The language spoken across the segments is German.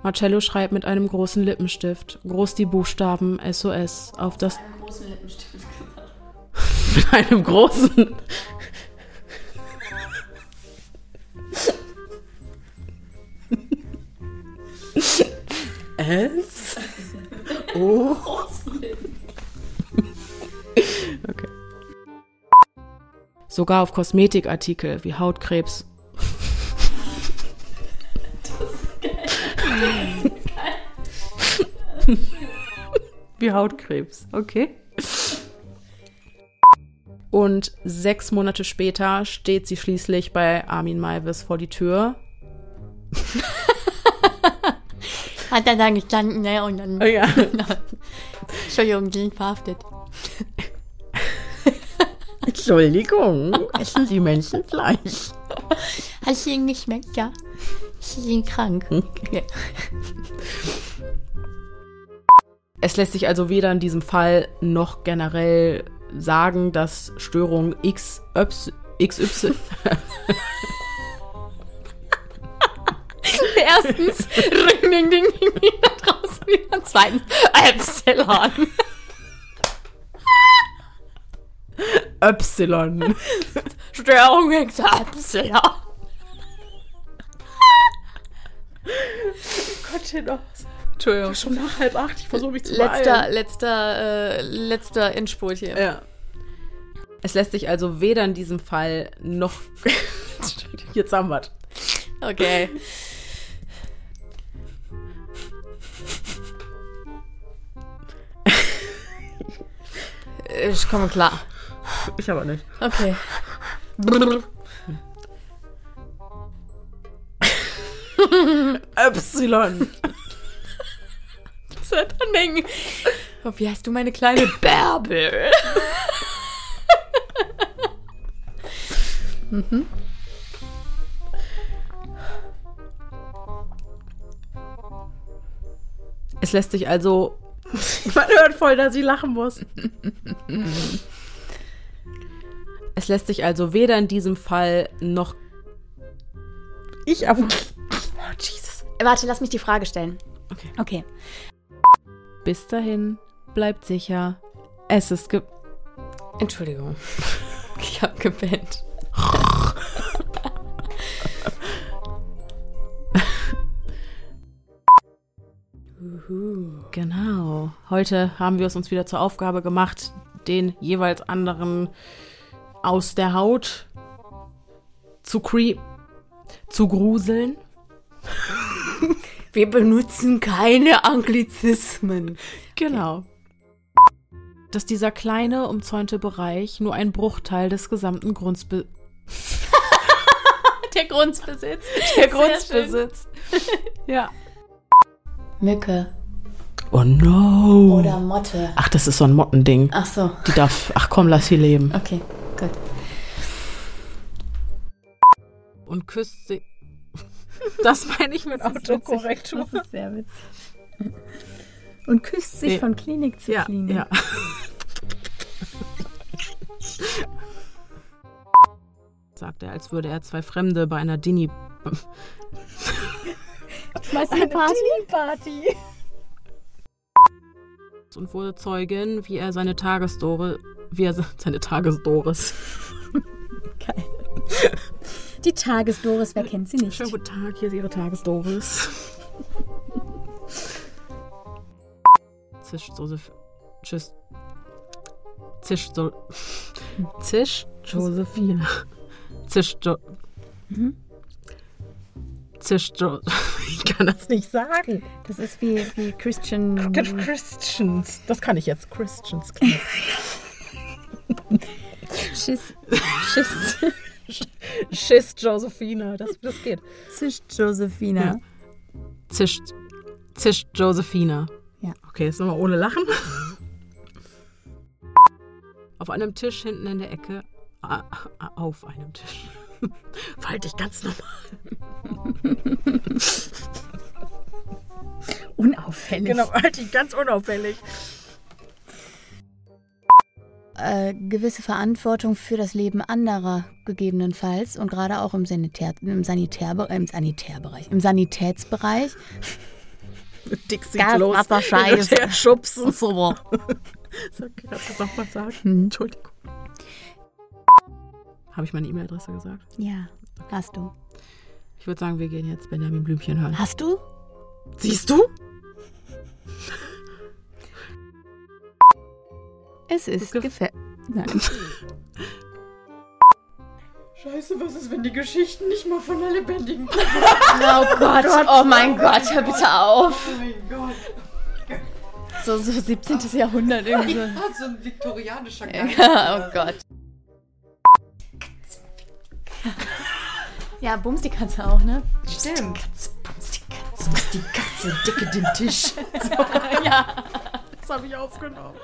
Marcello schreibt mit einem großen Lippenstift groß die Buchstaben SOS auf das... Mit einem großen Lippenstift gesagt. Mit einem großen... S? O? Okay. Sogar auf Kosmetikartikel wie Hautkrebs. Wie Hautkrebs, okay. Und 6 Monate später steht sie schließlich bei Armin Meiwes vor die Tür. Hat er da gestanden, ne? Und dann... Oh ja. Entschuldigung, die sind verhaftet. Entschuldigung, essen Sie Menschenfleisch? Hat es Ihnen geschmeckt, ja? Sie sind krank. Okay. Es lässt sich also weder in diesem Fall noch generell sagen, dass Störung XY Erstens, Ring, ding, ding, ding, ding, da draußen wieder. Zweitens, Epsilon. Y. Störung Epsilon. Gottchen, Entschuldigung, schon nach 7:30, ich versuche mich zu beeilen. Letzter Endspurt hier. Ja. Es lässt sich also weder in diesem Fall noch... Jetzt haben wir's. Okay. Ich komme klar. Ich aber nicht. Okay. Y. Was soll dann denken? Oh, wie heißt du, meine kleine Bärbel? Mhm. Es lässt sich also... Man hört voll, dass ich lachen muss. Es lässt sich also weder in diesem Fall noch... Ich aber... Oh, Jesus. Warte, lass mich die Frage stellen. Okay. Bis dahin, bleibt sicher. Es ist Entschuldigung. Ich hab gepennt. Genau. Heute haben wir es uns wieder zur Aufgabe gemacht, den jeweils anderen aus der Haut zu gruseln. Wir benutzen keine Anglizismen. Genau. Dass dieser kleine, umzäunte Bereich nur ein Bruchteil des gesamten Der Grundbesitz. Der Grundbesitz. Ja. Mücke. Oh no. Oder Motte. Ach, das ist so ein Mottending. Ach so. Die darf... Ach komm, lass sie leben. Okay, gut. Und küsst sie... Das meine ich mit Autokorrektur. Das ist sehr witzig. Und küsst sich von Klinik zu Klinik. Ja. Sagt er, als würde er 2 Fremde bei einer Dini... Schmeißt eine Party? Party. Und wurde Zeugin, wie er seine Tagesdoris... Geil. Die Tagesdoris, wer kennt sie nicht? Schönen guten Tag, hier ist Ihre Tagesdoris. Zischt Josephine. Ich kann das nicht sagen. Das ist wie Christian... Christians. Das kann ich jetzt. Christians. Schiss Josephine. Das geht. Zischt Josephine. Ja. Zischt Josephine. Ja. Okay, jetzt nochmal ohne Lachen. Auf einem Tisch hinten in der Ecke. Auf einem Tisch. Verhalte dich ganz normal. Unauffällig. Genau, halte dich ganz unauffällig. Gewisse Verantwortung für das Leben anderer gegebenenfalls und gerade auch im Sanitätsbereich. Dixie-Klos Gaswasserscheiße. schubsen. So. So, kannst du das nochmal sagen? Entschuldigung. Habe ich meine E-Mail-Adresse gesagt? Ja, hast du. Ich würde sagen, wir gehen jetzt Benjamin Blümchen hören. Hast du? Siehst du? Es ist gefährlich. Nein. Scheiße, was ist, wenn die Geschichten nicht mal von der lebendigen Oh Gott, oh mein Gott, hör bitte auf. Oh mein Gott. So 17. Jahrhundert irgendwie. So ein viktorianischer Geist. Ja, oh Gott. Ja, Bums die Katze auch, ne? Stimmt. Bums die Katze. Bums die Katze, decke den Tisch. Ja. Das habe ich aufgenommen.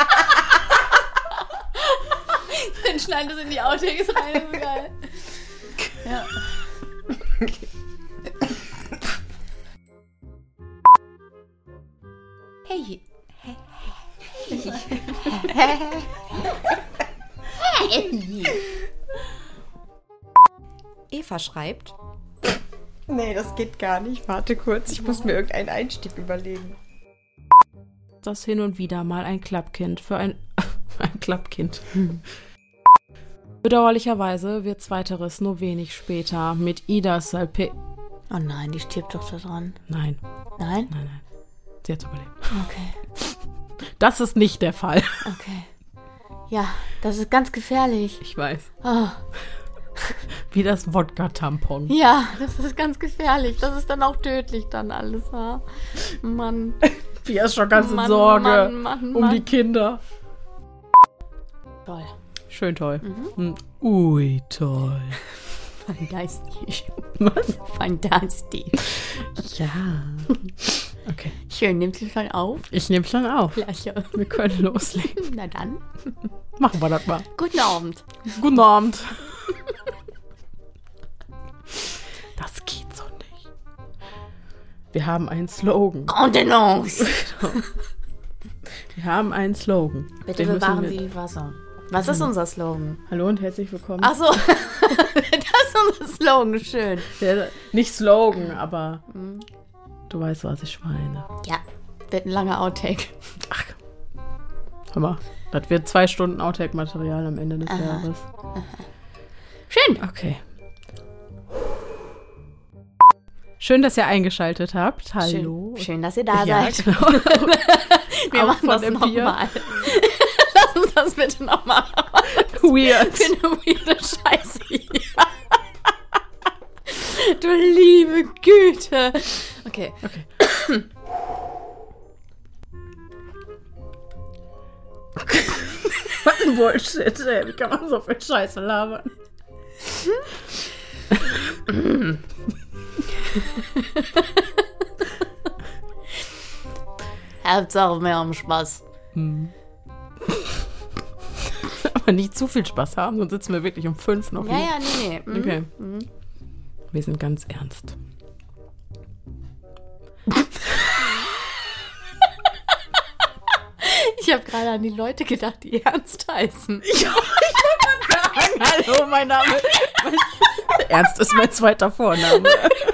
Dann schneiden das in die Outtakes rein, ist so geil. Ja. Hey. Eva schreibt. Nee, das geht gar nicht. Warte kurz, ich muss mir irgendeinen Einstieg überlegen. Das hin und wieder mal ein Klappkind für ein Klappkind. Bedauerlicherweise wird zweiteres nur wenig später mit Ida Salpe... Oh nein, die stirbt doch da dran. Nein, Nein? nein. Sie hat überlebt. Okay. Das ist nicht der Fall. Okay. Ja, das ist ganz gefährlich. Ich weiß. Oh. Wie das Wodka-Tampon. Ja, das ist ganz gefährlich. Das ist dann auch tödlich dann alles. Ja. Mann. Pia ist schon ganz in Mann, Sorge Mann, um die Kinder. Toll. Schön toll. Ui, toll. Fantastisch. Was? Fantastisch. Ja. Okay. Schön, nimmst du schon auf? Ich nehme schon auf. Klasse. Wir können loslegen. Na dann. Machen wir das mal. Guten Abend. Guten Abend. Das geht so nicht. Wir haben einen Slogan. Kontenance. Wir haben einen Slogan. Bitte Den müssen bewahren wir- Sie Wasser. Was ist unser Slogan? Hallo und herzlich willkommen. Ach so. Das ist unser Slogan. Schön. Nicht Slogan, aber du weißt, was ich meine. Ja. Wird ein langer Outtake. Ach, hör mal. Das wird 2 Stunden Outtake-Material am Ende des Jahres. Schön. Okay. Schön, dass ihr eingeschaltet habt. Hallo. Schön, dass ihr da Ja, seid. genau. Wir Auch machen von das dem Bier. nochmal. Lass uns das bitte nochmal. Weird. Für eine weirde Scheiße hier. Du liebe Güte. Okay. Was ein Bullshit, ey. Wie kann man so viel Scheiße labern? Hauptsache, wir haben Spaß. Aber nicht zu viel Spaß haben, sonst sitzen wir wirklich um 5 noch Ja, hier. ja, nee. Mhm. Okay. Wir sind ganz ernst. Ich habe gerade an die Leute gedacht, die ernst heißen. Hallo, mein Name. Ernst ist mein zweiter Vorname.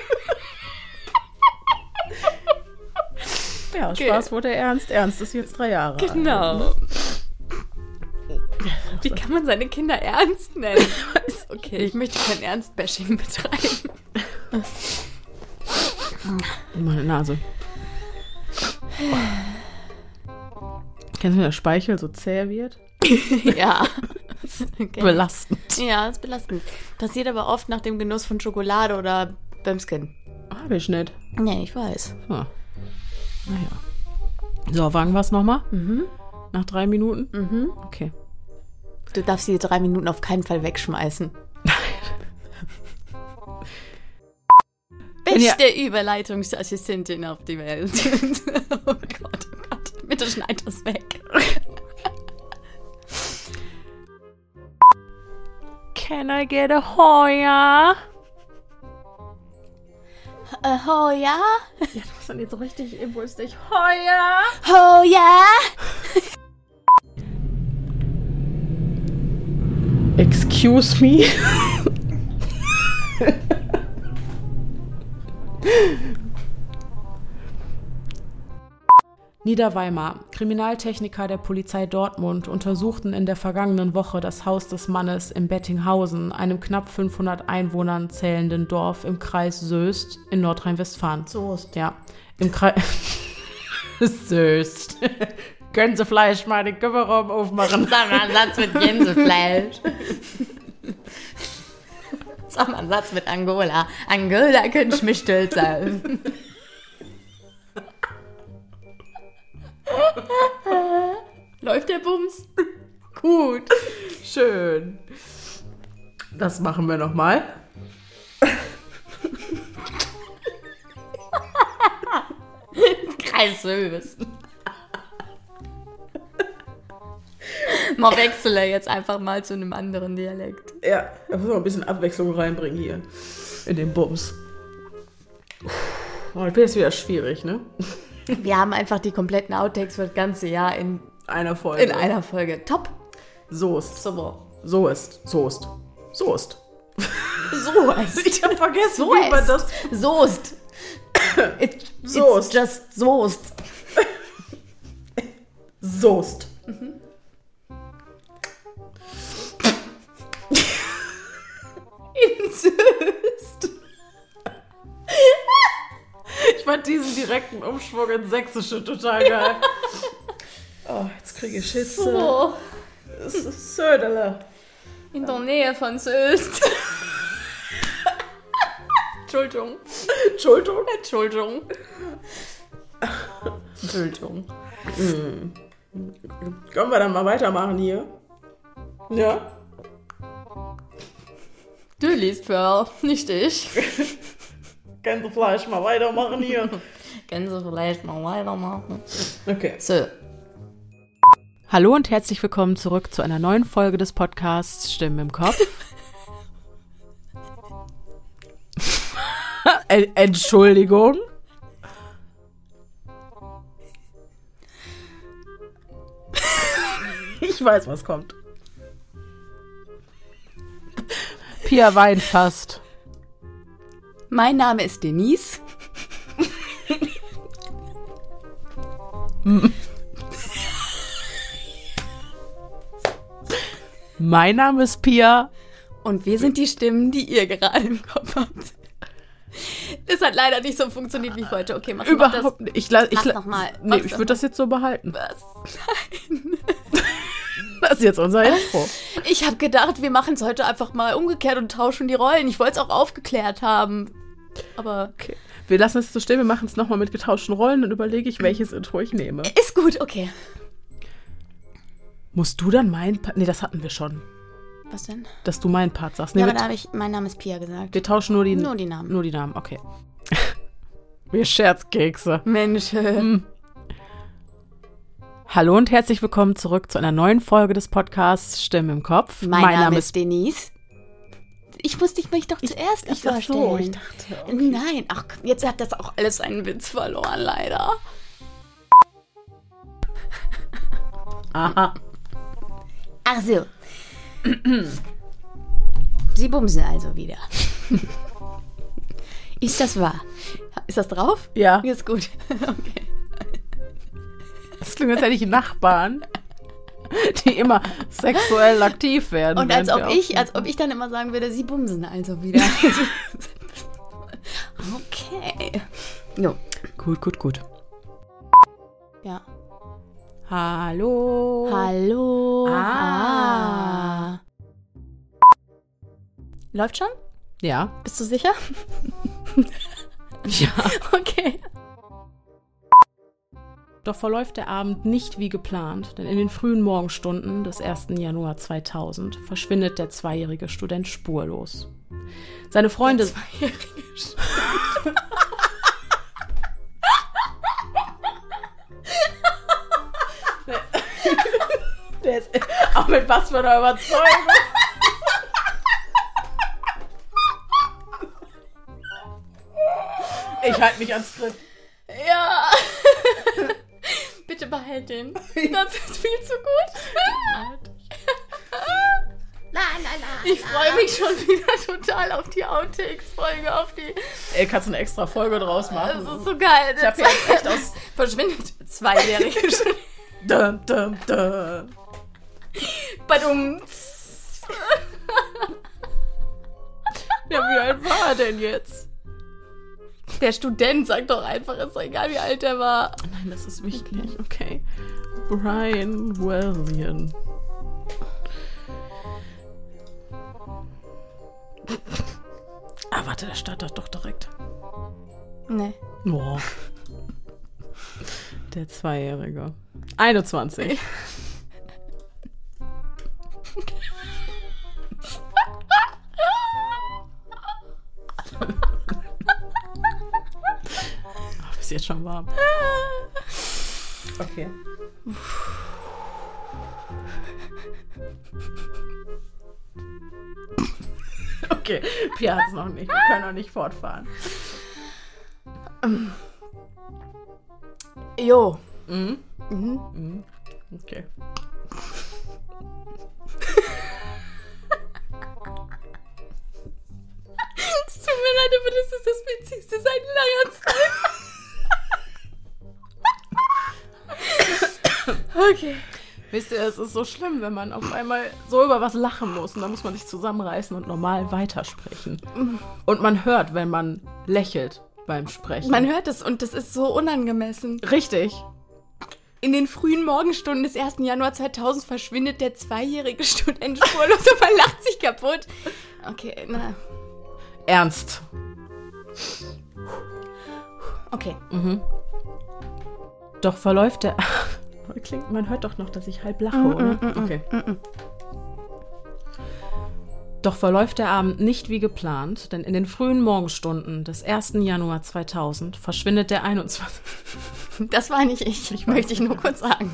Ja, Okay. Spaß wurde Ernst. Ernst ist jetzt 3 Jahre alt. Genau. Wie kann man seine Kinder ernst nennen? Okay, ich möchte kein Ernst-Bashing betreiben. Meine Nase. Kennst du, wie der Speichel so zäh wird? Ja. Okay. Belastend. Ja, ist belastend. Passiert aber oft nach dem Genuss von Schokolade oder Bömskin. Hab ich nicht. Nee, ich weiß. Ah. Naja. So, wagen wir es nochmal? Nach 3 Minuten? Okay. Du darfst die 3 Minuten auf keinen Fall wegschmeißen. Beste Überleitungsassistentin auf die Welt. Oh Gott, oh Gott. Bitte schneid das weg. Can I get a Hoya? Oh ja? Ja, du bist dann jetzt so richtig impulsig. Hoya! Oh ja? Excuse me? Niederweimar. Kriminaltechniker der Polizei Dortmund untersuchten in der vergangenen Woche das Haus des Mannes in Bettinghausen, einem knapp 500 Einwohnern zählenden Dorf im Kreis Soest in Nordrhein-Westfalen. Soest. Ja, im Kreis Soest. Gänsefleisch mal den Kübelraum aufmachen. Sag mal einen Satz mit Gänsefleisch. Sag mal einen Satz mit Angola. Angola könnte ich mich stolz sein. Läuft der Bums? Gut. Schön. Das machen wir nochmal. Kreis Soest. Mal wechsle jetzt einfach mal zu einem anderen Dialekt. Ja, da muss man ein bisschen Abwechslung reinbringen hier. In den Bums. Oh, das wird jetzt wieder schwierig, ne? Wir haben einfach die kompletten Outtakes für das ganze Jahr in Einer Folge. einer Folge. Top. Soest. Super. Soest. Soest. Soest. Soest. Ich hab vergessen, Soest. wie man das... Soest. Soest. It's just Soest. Soest. In Soest. Ich fand diesen direkten Umschwung ins Sächsische total geil. Oh, jetzt kriege ich Schütze. So. Das ist Söderle. In der Nähe von Soest. Entschuldigung. Entschuldigung. Entschuldigung. Entschuldigung. Können wir dann mal weitermachen hier? Ja? Du liest Pearl, nicht ich. Gänsefleisch mal weitermachen hier. Gänse vielleicht mal weitermachen. Okay. So. Hallo und herzlich willkommen zurück zu einer neuen Folge des Podcasts Stimmen im Kopf. Entschuldigung. Ich weiß, was kommt. Pia weint fast. Mein Name ist Denise. Mein Name ist Pia. Und wir sind die Stimmen, die ihr gerade im Kopf habt. Das hat leider nicht so funktioniert wie ich wollte. Okay, mach Überhaupt nicht. Mach's noch mal. Nee, Mach's ich noch würde das jetzt so behalten. Was? Das ist jetzt unser Intro. Ich habe gedacht, wir machen es heute einfach mal umgekehrt und tauschen die Rollen. Ich wollte es auch aufgeklärt haben. Aber Okay. Wir lassen es so stehen, wir machen es nochmal mit getauschten Rollen und überlege ich, welches Intro ich nehme. ist gut, okay. Musst du dann meinen Part? Nee, das hatten wir schon. Was denn? Dass du meinen Part sagst. Nee, Ja, aber wir, da habe ich, mein Name ist Pia gesagt. wir tauschen nur die Namen. Nur die Namen, okay. Wir Scherzkekse. Mensch. Hallo und herzlich willkommen zurück zu einer neuen Folge des Podcasts Stimmen im Kopf. Mein Name ist Denise. Ich musste mich doch zuerst ach vorstellen. so, ich dachte, okay. Nein, ach, jetzt hat das auch alles einen Witz verloren, leider. Aha. Ach so. Sie bumsen also wieder. Ist das wahr? Ist das drauf? Ja, Ist gut. Okay. das klingt, als hätte ich Nachbarn, die immer sexuell aktiv werden. Und als während wir ob ich dann immer sagen würde, sie bumsen also wieder. Okay. Jo. Gut. Ja. Hallo. Hallo. Ah. Läuft schon? Ja. Bist du sicher? Ja. Okay. Doch verläuft der Abend nicht wie geplant, denn in den frühen Morgenstunden des 1. Januar 2000 verschwindet der zweijährige Student spurlos. Seine Freunde... Der ist auch mit was für einer Überzeugung. Ich halte mich ans Skript. Ja. Bitte behalt den. Das ist viel zu gut. La la la. Ich freue mich schon wieder total auf die Outtakes-Folge, auf die... Ey, kannst du eine extra Folge draus machen? Das ist so geil. Ich hab jetzt echt aus... Verschwindet 2-Jährige schon. Dum, dum, dum. Badum. Ja, wie alt war er denn jetzt? Der Student, sag doch einfach, ist doch egal, wie alt er war. Nein, das ist wichtig, okay. Brian Wellian. Ah, warte, der startet doch direkt. Nee. Boah. Der 2-Jährige. 21. Ach, ist jetzt schon warm. Okay. Okay, Pia hat es noch nicht. Wir können noch nicht fortfahren. Jo. Mhm. Okay. Es tut mir leid, aber das ist das Witzigste seit langer Zeit. Okay. Wisst ihr, es ist so schlimm, wenn man auf einmal so über was lachen muss und dann muss man sich zusammenreißen und normal weitersprechen. Und man hört, wenn man lächelt beim Sprechen. Man hört es und das ist so unangemessen. Richtig. In den frühen Morgenstunden des 1. Januar 2000 verschwindet der 2-jährige Student spurlos und man lacht sich kaputt. Okay, na. Ernst. Okay. Doch verläuft der... Klingt, man hört doch noch, dass ich halb lache, oder? Okay. Doch verläuft der Abend nicht wie geplant, denn in den frühen Morgenstunden des 1. Januar 2000 verschwindet der 21... Das war nicht ich möchte ich nur kurz sagen.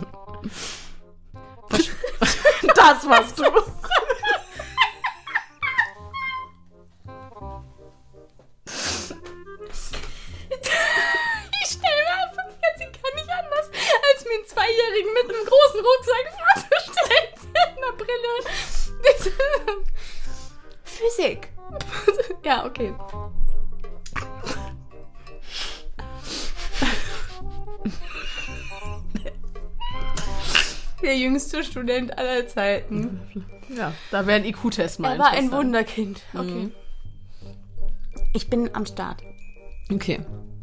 Das warst du. Ich stelle mir einfach jetzt, ich kann nicht anders, als mir einen 2-Jährigen mit einem großen Rucksack vorzustellen. Mit einer Brille. Physik. Ja, okay. Der jüngste Student aller Zeiten. Ja, da wäre ein IQ-Test mal Er war ein interessant. Wunderkind. Okay. Ich bin am Start. Okay.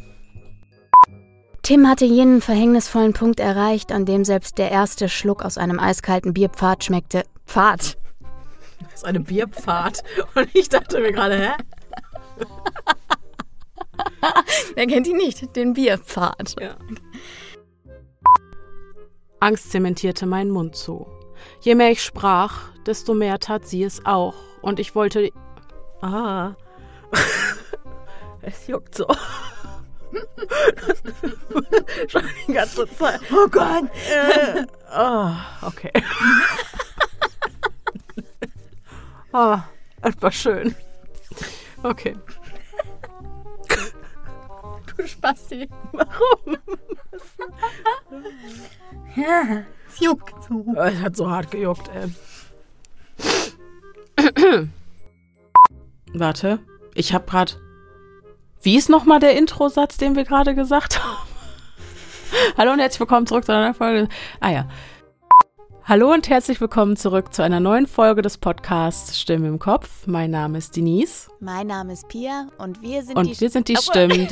Tim hatte jenen verhängnisvollen Punkt erreicht, an dem selbst der erste Schluck aus einem eiskalten Bierpfad schmeckte. Pfad. Das ist eine Bierpfad. Und ich dachte mir gerade, hä? Wer kennt ihn nicht? Den Bierpfad. Ja. Angst zementierte meinen Mund zu. Je mehr ich sprach, desto mehr tat sie es auch. Und ich wollte... Ah. Es juckt so. Schon die ganze Zeit. Oh Gott. Okay. Das war schön. Okay. Du Spasti. Warum? Ja, es juckt so. Es hat so hart gejuckt, ey. Warte, ich hab grad... Wie ist nochmal der Introsatz, den wir gerade gesagt haben? Hallo und herzlich willkommen zurück zu einer Folge... Ah ja. Hallo und herzlich willkommen zurück zu einer neuen Folge des Podcasts Stimmen im Kopf. Mein Name ist Denise. Mein Name ist Pia und wir sind Und wir sind die Stimmen...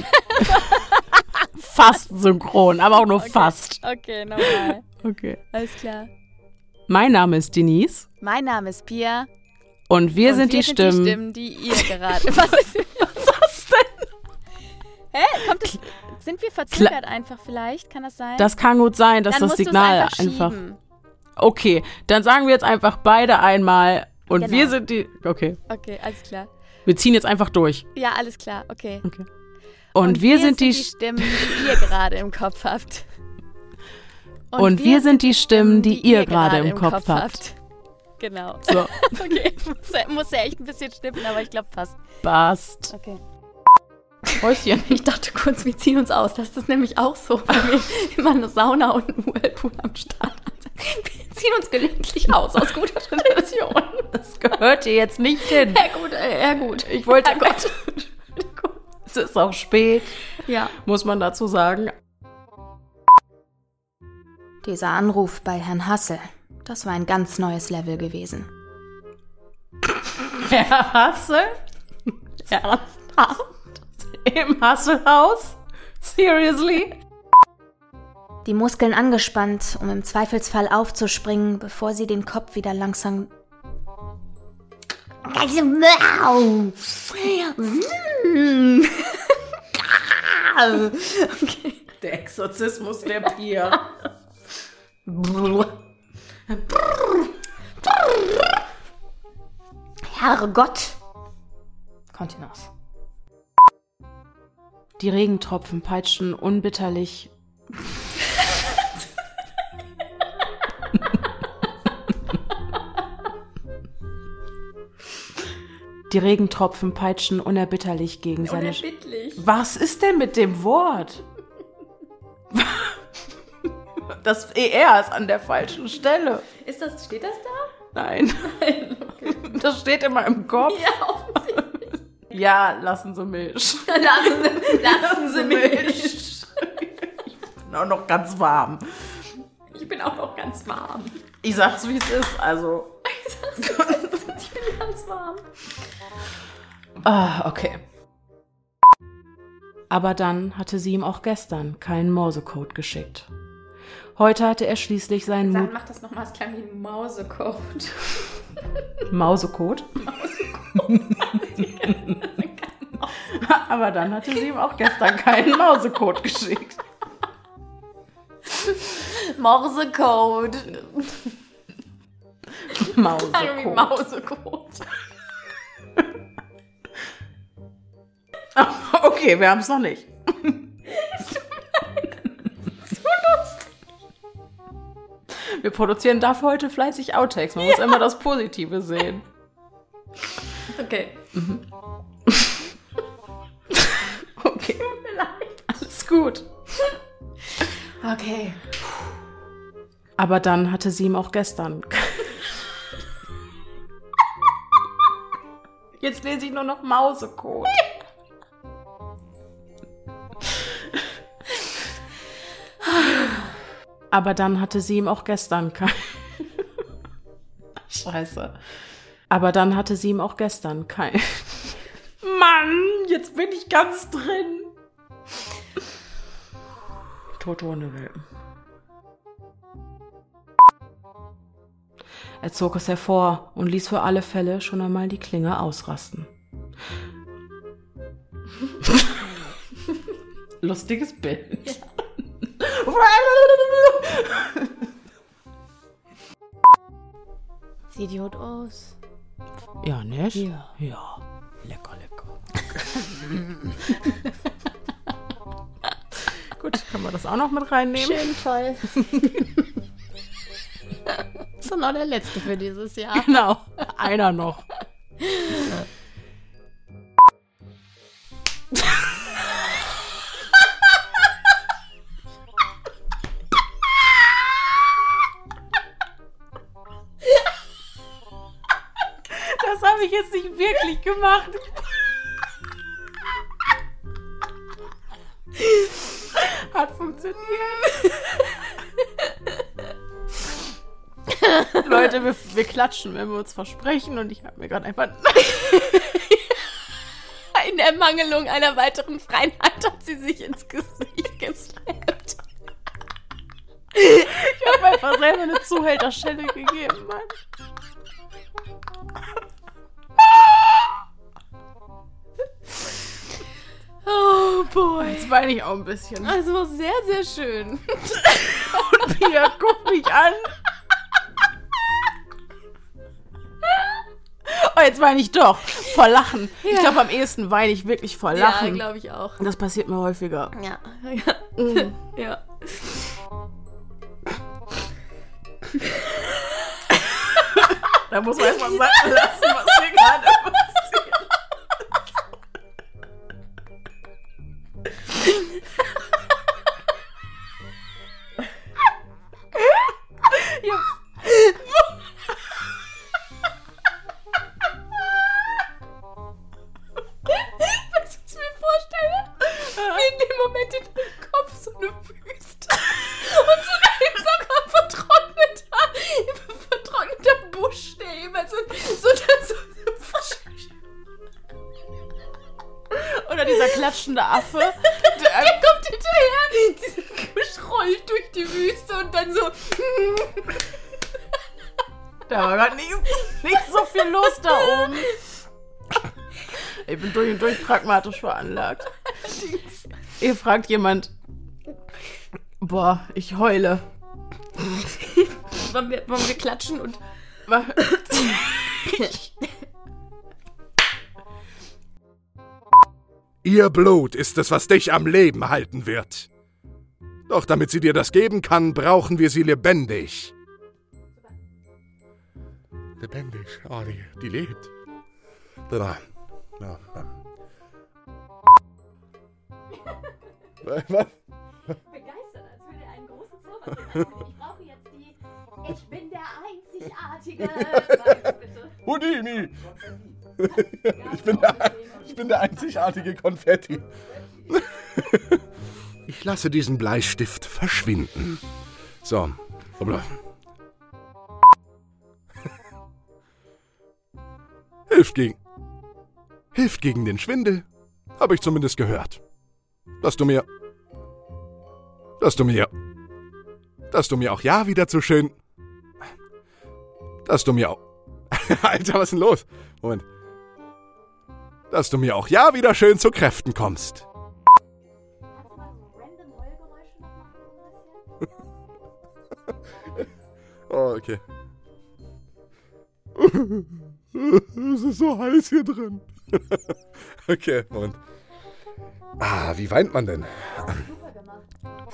Fast synchron, aber auch nur fast. Okay, nochmal. Okay. Alles klar. Mein Name ist Denise. Mein Name ist Pia. Und wir sind die Stimmen... die ihr gerade... Was ist Was denn? Hä? Sind wir verzögert einfach vielleicht? Kann das sein? Das kann gut sein, dass Dann das musst du's Signal einfach... schieben. Okay, dann sagen wir jetzt einfach beide einmal und Genau. wir sind die... Okay, Okay, alles klar. wir ziehen jetzt einfach durch. Ja, alles klar, okay. Okay. Und wir sind die... Stimmen, die ihr gerade im Kopf habt. Und wir sind die Stimmen, die ihr gerade im Kopf habt. Genau. So, Okay, muss ja echt ein bisschen schnippen, aber ich glaube fast. passt. Okay. Häuschen. Ich dachte kurz, wir ziehen uns aus. Das ist nämlich auch so, weil wir immer eine Sauna und einen Whirlpool am Start haben. Wir ziehen uns gelegentlich aus guter Tradition. Das gehört hier jetzt nicht hin. Ja gut. Ich wollte... Gott. Es ist auch spät, Ja. muss man dazu sagen. Dieser Anruf bei Herrn Hassel, das war ein ganz neues Level gewesen. Herr Hassel? Ernsthaft? Im Hasselhaus? Seriously? Die Muskeln angespannt, um im Zweifelsfall aufzuspringen, bevor sie den Kopf wieder langsam... Der Exorzismus der Pia. Herrgott! Kontinuos. Die Regentropfen peitschten unbitterlich. Die Regentropfen peitschen unerbitterlich gegen seine... Unerbittlich. Was ist denn mit dem Wort? Das ER ist an der falschen Stelle. Steht das da? Nein. Das steht immer im Kopf. Ja, offensichtlich. Ja, lassen Sie mich. Lassen Sie mich. Ich bin auch noch ganz warm. Ich bin auch noch ganz warm. Ich sag's, wie es ist, also. Ich bin ganz warm. Ah, okay. Aber dann hatte sie ihm auch gestern keinen Morsecode geschickt. Heute hatte er schließlich seinen Mut... Mach das nochmal, es klang wie ein Mausecode. Mausecode? Aber dann hatte sie ihm auch gestern keinen Mausecode geschickt. Morsecode. Mausecode. Mausecode. Okay, wir haben es noch nicht. Wir produzieren dafür heute fleißig Outtakes. Man muss immer das Positive sehen. Okay. Okay. Tut mir leid. Alles gut. Okay. Aber dann hatte sie ihm auch gestern... Jetzt lese ich nur noch Mausecode. Aber dann hatte sie ihm auch gestern kein... Scheiße. Aber dann hatte sie ihm auch gestern kein... Mann, jetzt bin ich ganz drin. Tote Hundewelpen. Er zog es hervor und ließ für alle Fälle schon einmal die Klinge ausrasten. Lustiges Bild. Ja. Sieht gut aus. Ja, nicht? Ja. Ja. Lecker, lecker. Gut, können wir das auch noch mit reinnehmen? Schön toll. Das ist noch der letzte für dieses Jahr. Genau, einer noch. Das habe ich jetzt nicht wirklich gemacht. Hat funktioniert. Leute, wir klatschen, wenn wir uns versprechen und ich habe mir gerade einfach... In Ermangelung einer weiteren Freiheit hat sie sich ins Gesicht geslappt. Ich habe mir einfach selber eine Zuhälterschelle gegeben, Mann. Oh boy. Jetzt weine ich auch ein bisschen. Das war sehr, sehr schön. Und Pia guckt mich an. Oh, jetzt weine ich doch. Vor Lachen. Ja. Ich glaube, am ehesten weine ich wirklich vor Ja, Lachen. glaube ich auch. Das passiert mir häufiger. Ja. Ja. Ja. Da muss man erstmal sagen lassen, was mir gerade passiert. Hier Oder dieser klatschende Affe. Der kommt hinterher, dieser Fisch rollt durch die Wüste und dann so... Da war gerade nicht so viel los da oben. Ich bin durch und durch pragmatisch veranlagt. Ihr fragt jemand, boah, ich heule. Wollen wir klatschen und... Ihr Blut ist es, was dich am Leben halten wird. Doch damit sie dir das geben kann, brauchen wir sie lebendig. Lebendig? Oh, die lebt. Ja. Was? Begeistert, als würde er einen großen Zauber finden. Ich brauche jetzt die... Ich bin der Einzigartige. Sag bitte. Houdini! Ich bin der einzigartige Konfetti. Ich lasse diesen Bleistift verschwinden. So. Hoppla. Hilft gegen den Schwindel, habe ich zumindest gehört. Dass du mir auch ja wieder zu schön... Dass du mir auch... Alter, was ist denn los? Moment. Dass du mir auch ja wieder schön zu Kräften kommst. Kannst du mal so random Heulgeräusche noch machen? Oh, okay. Es ist so heiß hier drin. Okay, Moment. Wie weint man denn? Super gemacht.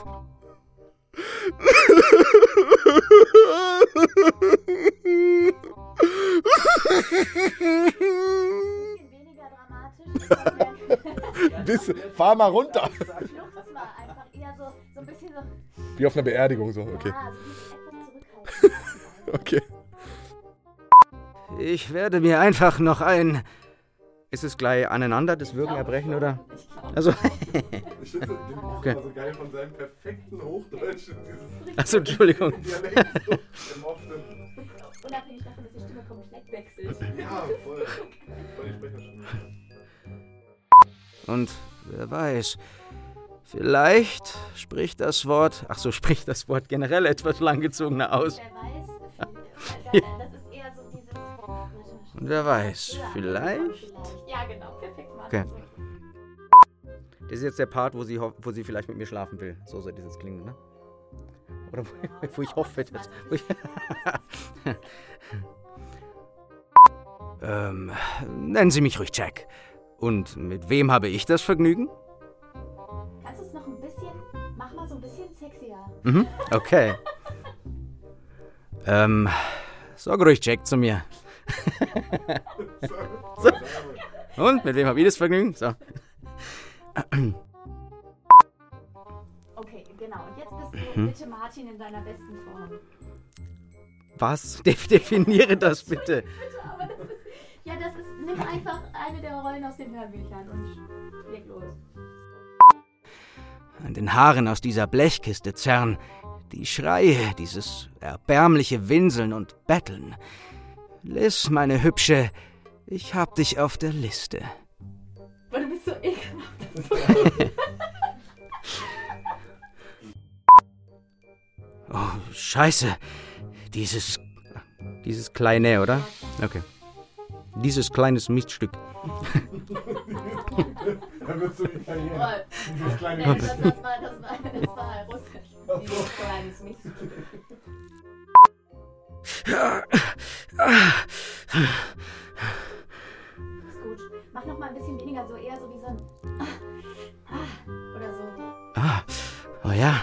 Weniger dramatisch. Fahr mal runter. Schluchz mal einfach eher so ein bisschen so... Wie auf einer Beerdigung so, okay. Ja, so etwas zurückhaltend. Okay. Ich werde mir einfach noch ein... Ist es gleich aneinander, das Würgen erbrechen, oder? Also... Ich finde den Okay. so geil von seinem perfekten Hochdeutsch. Achso, Entschuldigung. Dialekt so Unabhängig davon, dass die Stimme komplett wechselt. Ja, voll. Die Sprecherstimme. Und wer weiß, vielleicht spricht das Wort generell etwas langgezogener aus. Wer weiß, das ist eher so dieses... Und wer weiß, vielleicht... Ja, genau, perfekt, Martin. Okay. Das ist jetzt der Part, wo sie vielleicht mit mir schlafen will. So soll das jetzt klingen, ne? Oder wo ich hoffe, dass... Nennen Sie mich ruhig Jack. Und mit wem habe ich das Vergnügen? Kannst du es noch ein bisschen... Mach mal so ein bisschen sexier. Mhm, okay. Sag ruhig Jack zu mir. So. Und mit wem habe ich das Vergnügen? So. Okay, genau. Und jetzt bist du bitte Martin in deiner besten Form. Was? Definiere das bitte. Bitte, aber das ist... Ja, das ist... Nimm einfach eine der Rollen aus den Hörbüchern und leg los. An den Haaren aus dieser Blechkiste zerren die Schreie, dieses erbärmliche Winseln und Betteln. Liz, meine Hübsche, ich hab dich auf der Liste. Weil du bist so ekelhaft. Oh, Scheiße. Dieses kleine, oder? Okay. Dieses kleines Miststück. Da wird so Italiener. Dieses kleine Nee, das war russisch. Dieses kleines Mist. Ist gut. Mach noch mal ein bisschen weniger, so eher so wie so ein... Oder so. Oh ja.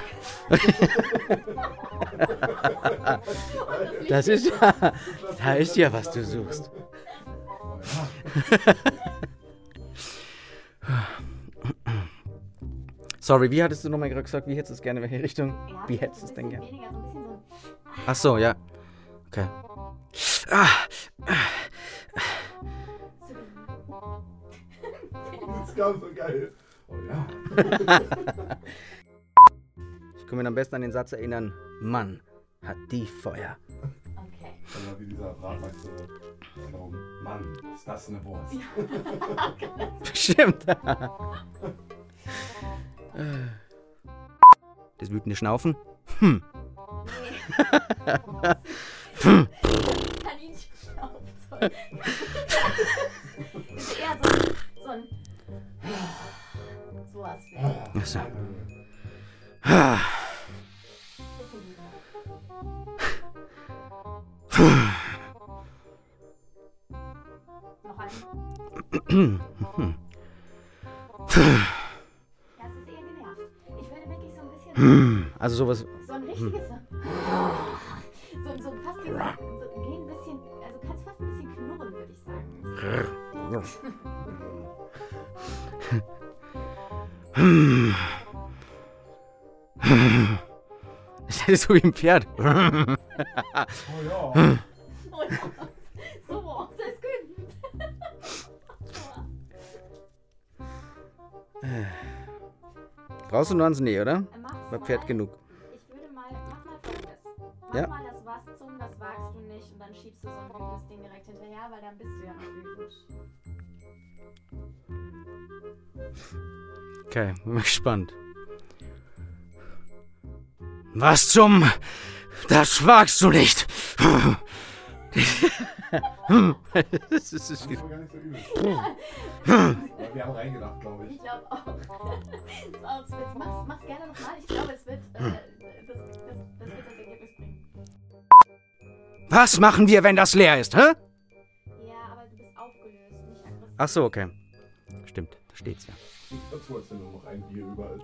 Das ist ja... Da ist ja, was du suchst. Sorry, wie hattest du nochmal gesagt? Wie hättest du es gerne? In welche Richtung? Ja, Wie hättest du es denn weniger, gerne? so ein bisschen so... Ach so, ja. Okay. Das kam so geil. Oh ja. Ich kann mich am besten an den Satz erinnern. Mann, hat die Feuer. Okay. Wie dieser Bratmeister. Oh Mann, ist das eine Wurst. Stimmt. Das wütende Schnaufen? Kaninchenschnauze. Ist eher so ein... sowas. Achso. Noch einen. Das ist eher genervt. Ich würde wirklich so ein bisschen... Also sowas. So ein richtiges... So fast wie so ein bisschen... Also kannst fast ein bisschen knurren, würde ich sagen. Das ist so wie ein Pferd. Oh ja. So, das ist gut. Brauchst du noch eins? Nee, oder? Mach's War Pferd mal. genug. Ich würde mal, mach mal Folgendes. Mach Ja. mal das Was-Zum, das wagst du nicht und dann schiebst du so ein wütendes Ding direkt hinterher, weil dann bist du ja noch wütend. Okay, bin gespannt. Was zum... Das wagst du nicht. Das ist Das war gar nicht so übel. Wir haben reingedacht, glaube ich. Ich glaube auch. Das war auch Witz. Mach's gerne nochmal. Ich glaube, es wird das Ergebnis bringen. Was machen wir, wenn das leer ist, hä? Ja, aber du bist aufgelöst, nicht aggressiv. Ach so, okay. Stimmt, da steht's ja. Dazu hast du nur noch ein Bier überall.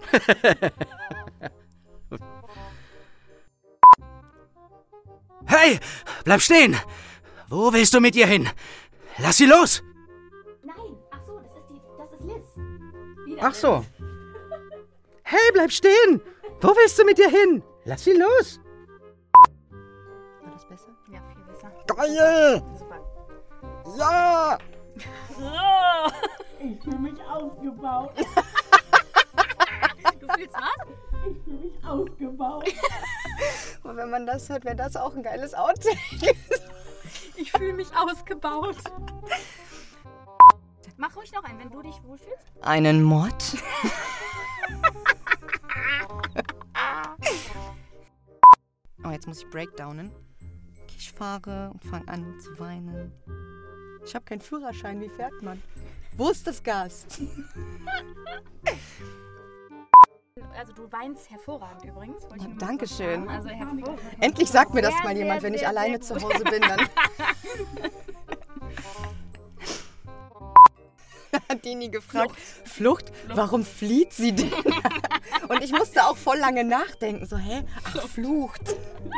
Hey, bleib stehen! Wo willst du mit ihr hin? Lass sie los! Nein, ach so, das ist Liz. Wieder Ach so. Hey, bleib stehen! Wo willst du mit ihr hin? Lass sie los! War das besser? Ja, viel besser. Geil! Super. Ja! Ich fühle mich ausgebaut. Du fühlst was? Ich fühle mich ausgebaut. Und wenn man das hört, wäre das auch ein geiles Outtake. Ich fühle mich ausgebaut. Mach ruhig noch einen, wenn du dich wohlfühlst. Einen Mord? Oh, jetzt muss ich breakdownen. Ich fahre und fange an zu weinen. Ich habe keinen Führerschein, wie fährt man? Wo ist das Gas? Also du weinst hervorragend übrigens. Wollte ich nur mal Dankeschön. kurz sagen. Also hervorragend. Endlich sagt mir das Sehr, mal jemand, sehr, wenn ich sehr, alleine sehr zu gut. Hause bin. Dann hat Dini gefragt, Flucht? Warum flieht sie denn? Und ich musste auch voll lange nachdenken. So, hä? Ach, Flucht.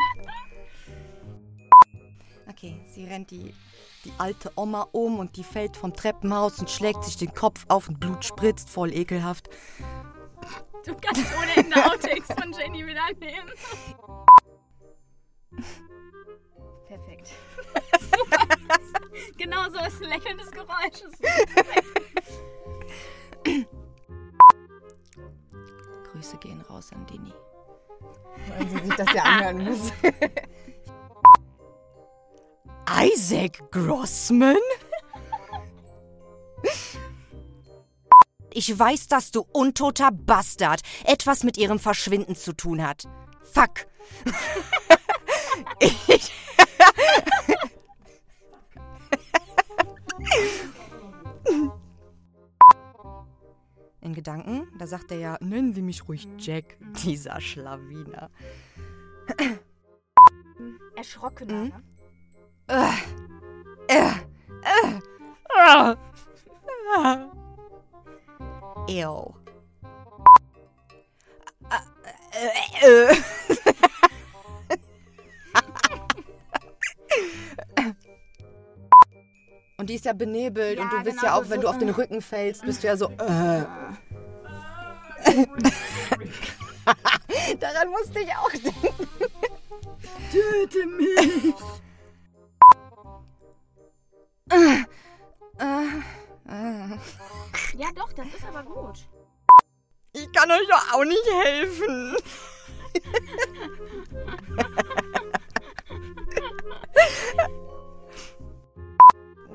Okay, sie rennt die alte Oma um und die fällt vom Treppenhaus und schlägt sich den Kopf auf und Blut spritzt, voll ekelhaft. Du kannst ohne Ende Outtakes von Jenny wieder nehmen. Perfekt. Super. Genau so ist ein lächelndes Geräusch. Grüße gehen raus an Dini. Weil sie sich das ja anhören muss. Isaac Grossman? Ich weiß, dass du untoter Bastard etwas mit ihrem Verschwinden zu tun hat. Fuck. In Gedanken, da sagt er ja, nennen Sie mich ruhig Jack, dieser Schlawiner. Erschrockener, ne? Ew. Und die ist ja benebelt Ja, und du bist genau, ja auch, so- wenn du auf den Rücken fällst, bist du ja so. Daran musste ich auch denken. Töte mich. Ja doch, das ist aber gut. Ich kann euch doch auch nicht helfen.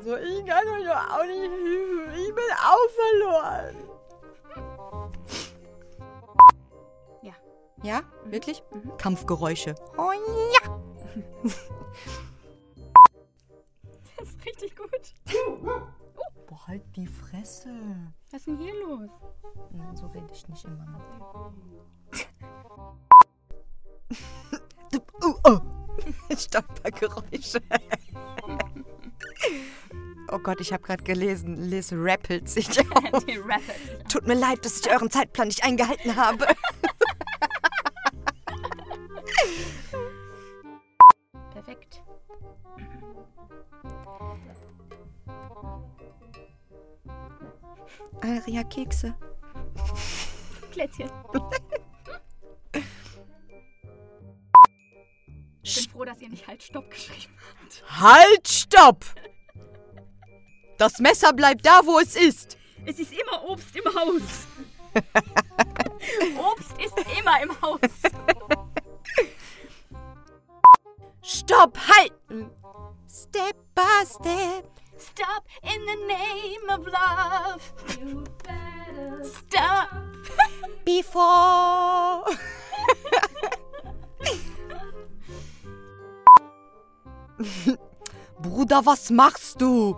Also ich kann euch auch nicht helfen. Ich bin auch verloren. Ja. Ja? Wirklich? Kampfgeräusche. Oh ja! Das ist richtig gut. Boah, halt die Fresse. Was ist denn hier los? Nein, so rede ich nicht immer mit dir. Stolpergeräusche. Oh Gott, ich habe gerade gelesen, Liz rappelt sich auf. Die rappelt sich auf. Tut mir leid, dass ich euren Zeitplan nicht eingehalten habe. Perfekt. Aria, Kekse. Plätzchen. Ich bin froh, dass ihr nicht halt Stopp geschrieben habt. Halt, stopp! Das Messer bleibt da, wo es ist. Es ist immer Obst im Haus. Obst ist immer im Haus. Stopp, halten! Step by step. Stop in the name of love. You better stop. Before. Bruder, was machst du?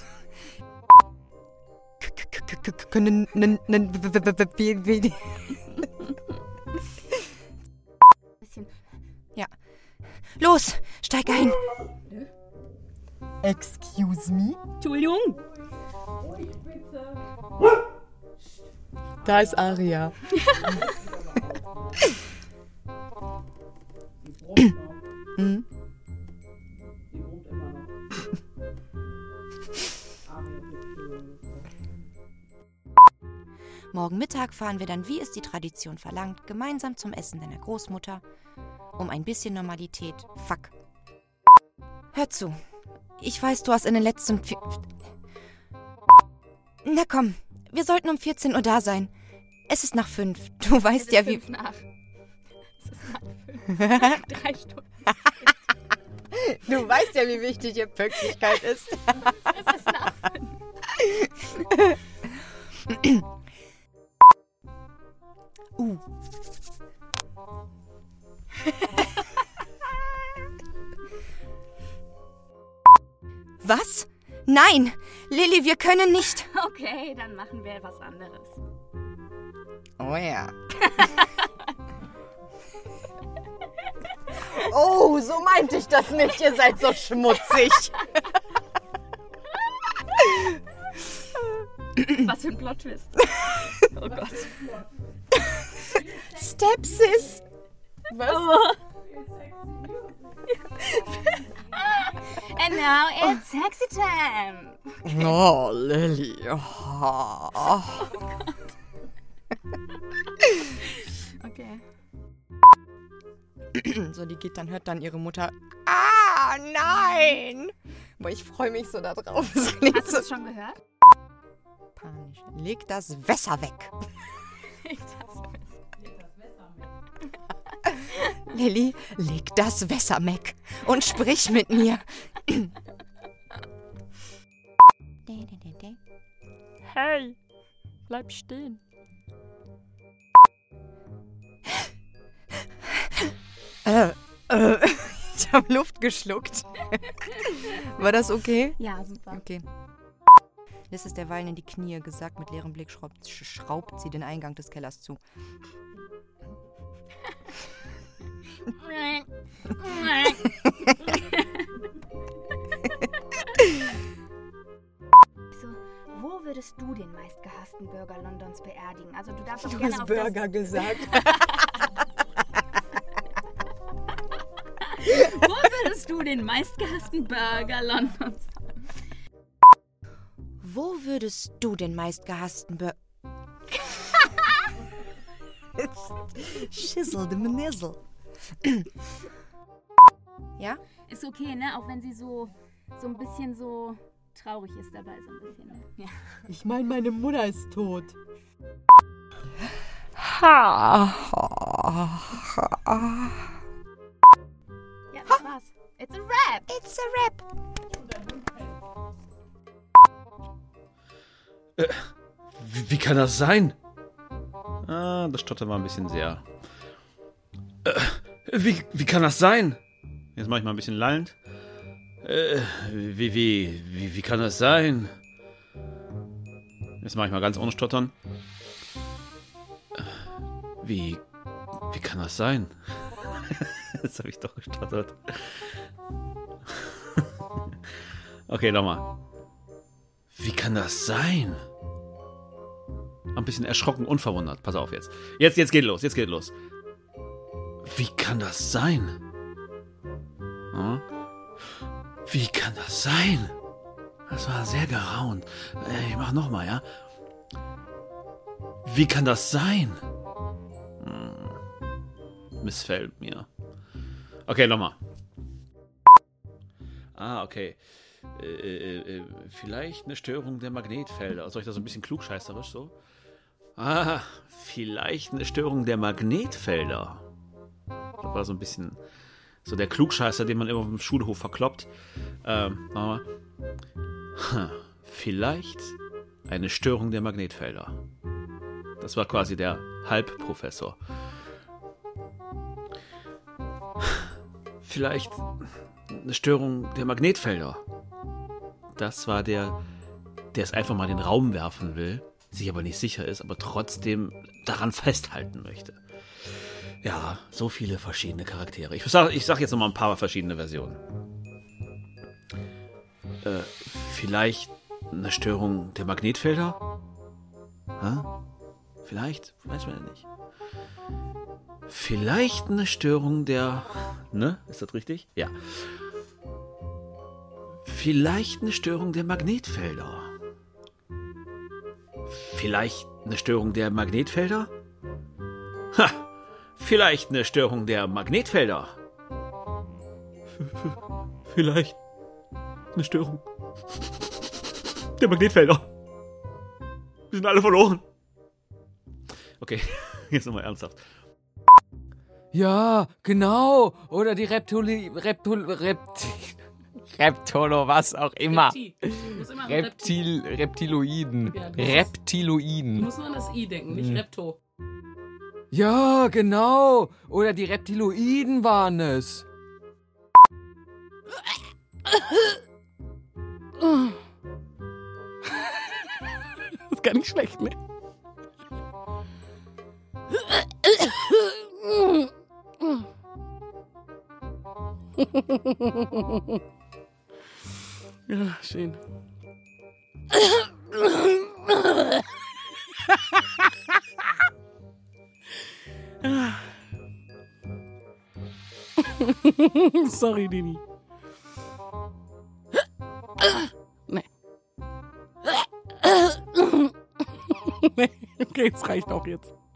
Ja. Los, steig ein. Excuse me? Entschuldigung. Da ist Aria. Morgen Mittag fahren wir dann, wie es die Tradition verlangt, gemeinsam zum Essen deiner Großmutter. Um ein bisschen Normalität. Fuck. Hör zu. Ich weiß, du hast in den letzten... Na komm, wir sollten um 14 Uhr da sein. Es ist nach 5. Du weißt ja, wie... 5 nach. Es ist nach 5. 3 Stunden. Du weißt ja, wie wichtig hier Pünktlichkeit ist. Es ist nach 5. Was? Nein! Lilly, wir können nicht. Okay, dann machen wir was anderes. Oh ja. Oh, so meinte ich das nicht. Ihr seid so schmutzig. Was für ein Plot-Twist. Oh Gott. Stepsis. Was? Oh. And now it's sexy time. Oh, Lilly. Oh. Okay. So, die geht dann, hört dann ihre Mutter. Ah, nein! Boah, ich freue mich so da drauf. Hast du das schon gehört? Panisch. Leg das Messer weg. Lilly, leg das Messer weg und sprich mit mir. Hey, bleib stehen. Ich habe Luft geschluckt. War das okay? Ja, super. Okay. Liz ist derweilen in die Knie gesackt. Mit leerem Blick schraubt sie den Eingang des Kellers zu. So, wo würdest du den meistgehassten Burger Londons beerdigen? Also du darfst auch Du gerne hast auf Burger gesagt. Wo würdest du den meistgehassten Burger Londons? Wo würdest du den meistgehassten Burger... Schissel, de Menizzle. Ja? Ist okay, ne? Auch wenn sie so ein bisschen so traurig ist dabei, so ein bisschen. Ne? Ja. Ich meine, meine Mutter ist tot. Ja, das war's. It's a wrap. It's a rap. Wie kann das sein? Das Stottern war ein bisschen sehr. Wie kann das sein? Jetzt mache ich mal ein bisschen lallend. Wie kann das sein? Jetzt mache ich mal ganz ohne Stottern. Wie kann das sein? Jetzt habe ich doch gestottert. Okay, nochmal. Wie kann das sein? Ein bisschen erschrocken und verwundert. Pass auf jetzt. Jetzt geht los. Wie kann das sein? Hm? Wie kann das sein? Das war sehr geraunt. Ich mach nochmal, ja? Wie kann das sein? Missfällt mir. Okay, nochmal. Okay. Vielleicht eine Störung der Magnetfelder. Soll ich das so ein bisschen klugscheißerisch so? Vielleicht eine Störung der Magnetfelder. Das war so ein bisschen so der Klugscheißer, den man immer auf dem Schulhof verkloppt. Machen wir. Vielleicht eine Störung der Magnetfelder. Das war quasi der Halbprofessor. Vielleicht eine Störung der Magnetfelder. Das war der es einfach mal in den Raum werfen will, sich aber nicht sicher ist, aber trotzdem daran festhalten möchte. Ja, so viele verschiedene Charaktere. Ich sag jetzt noch mal ein paar verschiedene Versionen. Vielleicht eine Störung der Magnetfelder? Vielleicht? Weiß man ja nicht. Vielleicht eine Störung der... Ne? Ist das richtig? Ja. Vielleicht eine Störung der Magnetfelder. Vielleicht eine Störung der Magnetfelder? Vielleicht eine Störung der Magnetfelder. Vielleicht eine Störung der Magnetfelder. Wir sind alle verloren. Okay, jetzt nochmal ernsthaft. Ja, genau. Oder die Reptolo, was auch immer. Reptiloiden. Ja, Reptiloiden. Du musst nur an das I denken, nicht Repto. Ja, genau. Oder die Reptiloiden waren es. Das ist gar nicht schlecht, ne? Ja, schön. Sorry, Dini. Nee. Nee, okay, es reicht auch jetzt.